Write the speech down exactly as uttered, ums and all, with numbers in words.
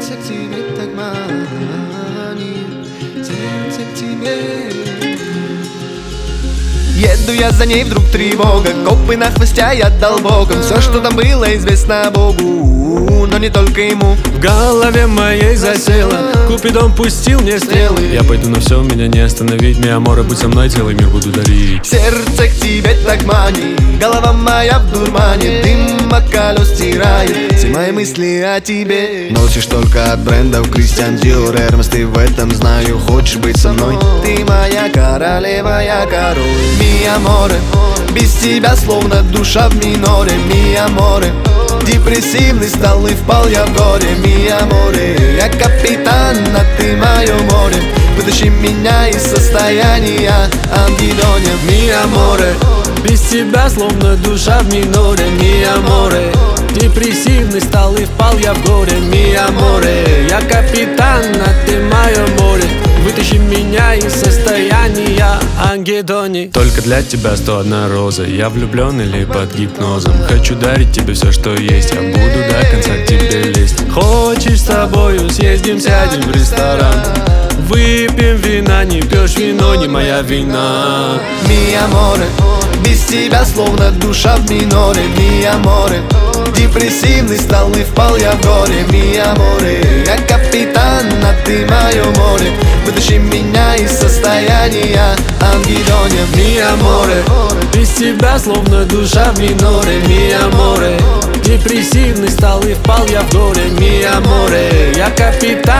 Сердце к тебе так манит, сердце к тебе. Еду я за ней, вдруг тревога, копы на хвосте, я дал боком. Все, что там было, известно Богу, но не только ему. В голове моей засело, Купидон пустил мне стрелы. Я пойду на все, меня не остановить. Миа море, будь со мной, целый мир буду дарить. Сердце к тебе так манит, голова моя в дурмане, дым от колес стирает все мои мысли о тебе. Носишь только от брендов Кристиан Диор, Эрмес, ты в этом знаю. Хочешь быть со мной? Ты моя королева, я король. Ми аморе, без тебя словно душа в миноре. Ми аморе, депрессивный стал и впал я в горе. Ми аморе, я капитан, а ты мое море. Вытащи меня из состояния ангидония. Ми аморе, без тебя словно душа в миноре. Ми аморе, депрессивный стал и впал я в горе. Ми аморе, я капитан, а ты мое море. Вытащи меня из состояния ангидоний. Только для тебя сто одна роза. Я влюблен или под гипнозом. Хочу дарить тебе все, что есть. Я буду до конца к тебе лезть. Хочешь с тобою съездим, сядем в ресторан. Выпьем вина, не пьешь вино, не моя вина. Ми аморе, без тебя словно душа в миноре. Ми аморе, депрессивный стал и впал я в горе. Ми аморе, я капитан, а ты мое море. Вытащи меня из состояния ангидония. Ми аморе, без тебя словно душа в миноре. Ми аморе, депрессивный стал и впал я в горе. Ми аморе, я капитан,